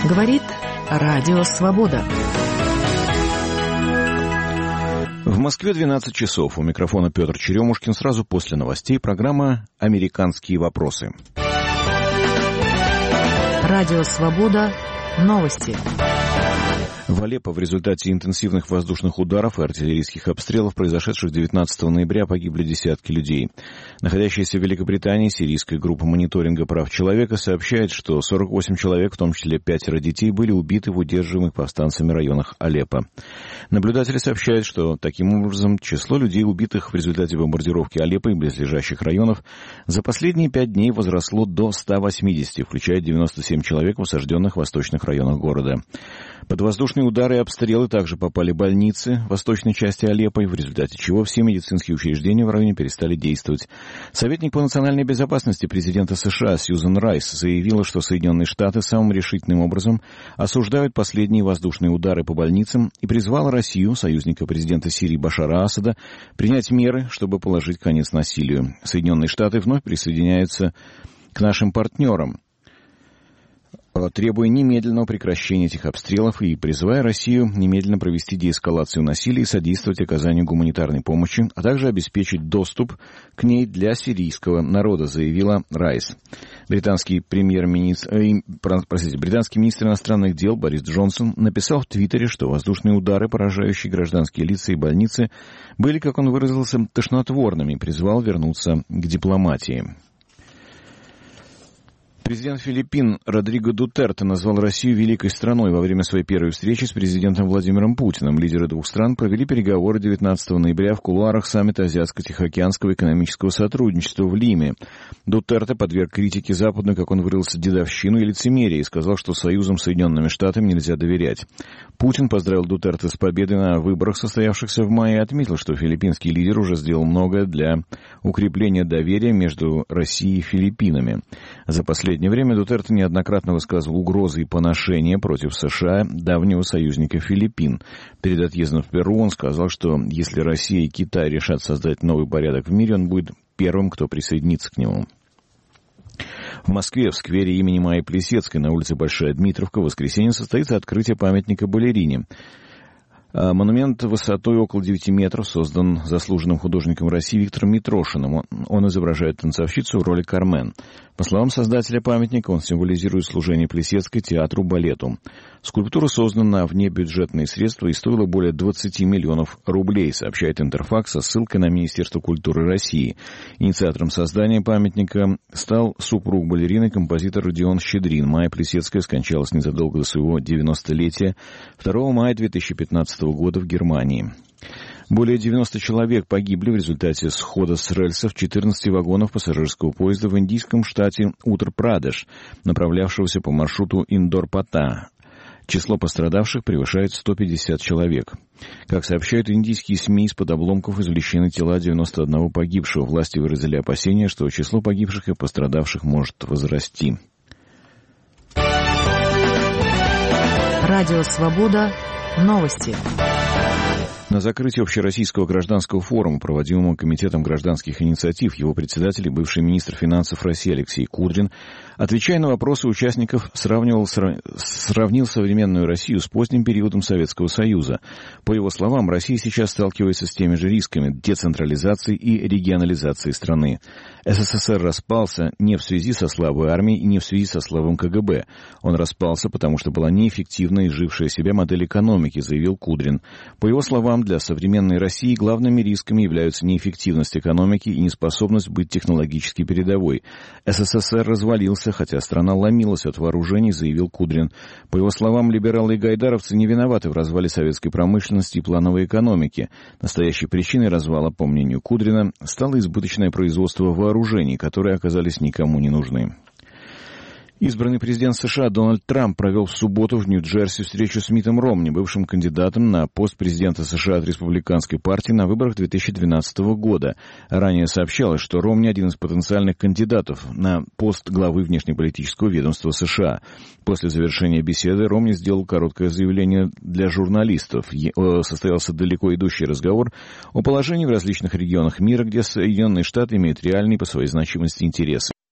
Говорит Радио Свобода. В Москве 12 часов. У микрофона Петр Черемушкин. Сразу после новостей программа «Американские вопросы». Радио Свобода. Новости. В Алеппо в результате интенсивных воздушных ударов и артиллерийских обстрелов, произошедших 19 ноября, погибли десятки людей. Находящаяся в Великобритании сирийская группа мониторинга прав человека сообщает, что 48 человек, в том числе 5 детей, были убиты в удерживаемых повстанцами районах Алеппо. Наблюдатели сообщают, что таким образом число людей, убитых в результате бомбардировки Алеппо и близлежащих районов, за последние 5 дней возросло до 180, включая 97 человек в осажденных восточных районах города. Под воздушные удары и обстрелы также попали больницы в восточной части Алеппо, в результате чего все медицинские учреждения в районе перестали действовать. Советник по национальной безопасности президента США Сьюзан Райс заявила, что Соединенные Штаты самым решительным образом осуждают последние воздушные удары по больницам и призвала Россию, союзника президента Сирии Башара Асада, принять меры, чтобы положить конец насилию. Соединенные Штаты вновь присоединяются к нашим партнерам, требуя немедленного прекращения этих обстрелов и призывая Россию немедленно провести деэскалацию насилия и содействовать оказанию гуманитарной помощи, а также обеспечить доступ к ней для сирийского народа, заявила Райс. Британский министр иностранных дел Борис Джонсон написал в Твиттере, что воздушные удары, поражающие гражданские лица и больницы, были, как он выразился, тошнотворными и призвал вернуться к дипломатии. Президент Филиппин Родриго Дутерте назвал Россию великой страной во время своей первой встречи с президентом Владимиром Путиным. Лидеры двух стран провели переговоры 19 ноября в кулуарах саммита Азиатско-Тихоокеанского экономического сотрудничества в Лиме. Дутерте подверг критике западную, как он выразился, дедовщину и лицемерие, и сказал, что союзом с Соединенными Штатами нельзя доверять. Путин поздравил Дутерте с победой на выборах, состоявшихся в мае, и отметил, что филиппинский лидер уже сделал многое для укрепления доверия между Россией и Филиппинами. За последнее время Дутерте неоднократно высказывал угрозы и поношения против США, давнего союзника Филиппин. Перед отъездом в Перу он сказал, что если Россия и Китай решат создать новый порядок в мире, он будет первым, кто присоединится к нему. В Москве, в сквере имени Майи Плисецкой на улице Большая Дмитровка, в воскресенье состоится открытие памятника балерине. Монумент высотой около 9 метров создан заслуженным художником России Виктором Митрошиным. Он изображает танцовщицу в роли Кармен. По словам создателя памятника, он символизирует служение Плисецкой театру-балету. Скульптура создана на внебюджетные средства и стоила более 20 миллионов рублей, сообщает Интерфакс со ссылкой на Министерство культуры России. Инициатором создания памятника стал супруг балерины, композитор Родион Щедрин. Майя Плисецкая скончалась незадолго до своего 90-летия 2 мая 2015 года в Германии. Более 90 человек погибли в результате схода с рельсов 14 вагонов пассажирского поезда в индийском штате Утар-Прадеш, направлявшегося по маршруту Индор-Пата. Число пострадавших превышает 150 человек. Как сообщают индийские СМИ, из-под обломков извлечены тела 91 погибшего. Власти выразили опасения, что число погибших и пострадавших может возрасти. Радио Свобода. Новости. На закрытии общероссийского гражданского форума, проводимого Комитетом гражданских инициатив, его председатель и бывший министр финансов России Алексей Кудрин, отвечая на вопросы участников, сравнил современную Россию с поздним периодом Советского Союза. По его словам, Россия сейчас сталкивается с теми же рисками децентрализации и регионализации страны. СССР распался не в связи со слабой армией и не в связи со слабым КГБ. Он распался, потому что была неэффективная и изжившая себя модель экономики, заявил Кудрин. По его словам, для современной России главными рисками являются неэффективность экономики и неспособность быть технологически передовой. СССР развалился, хотя страна ломилась от вооружений, заявил Кудрин. По его словам, либералы и гайдаровцы не виноваты в развале советской промышленности и плановой экономики. Настоящей причиной развала, по мнению Кудрина, стало избыточное производство вооружений, которые оказались никому не нужны. Избранный президент США Дональд Трамп провел в субботу в Нью-Джерси встречу с Миттом Ромни, бывшим кандидатом на пост президента США от Республиканской партии на выборах 2012 года. Ранее сообщалось, что Ромни один из потенциальных кандидатов на пост главы внешнеполитического ведомства США. После завершения беседы Ромни сделал короткое заявление для журналистов. Состоялся далеко идущий разговор о положении в различных регионах мира, где Соединенные Штаты имеют реальный по своей значимости интерес.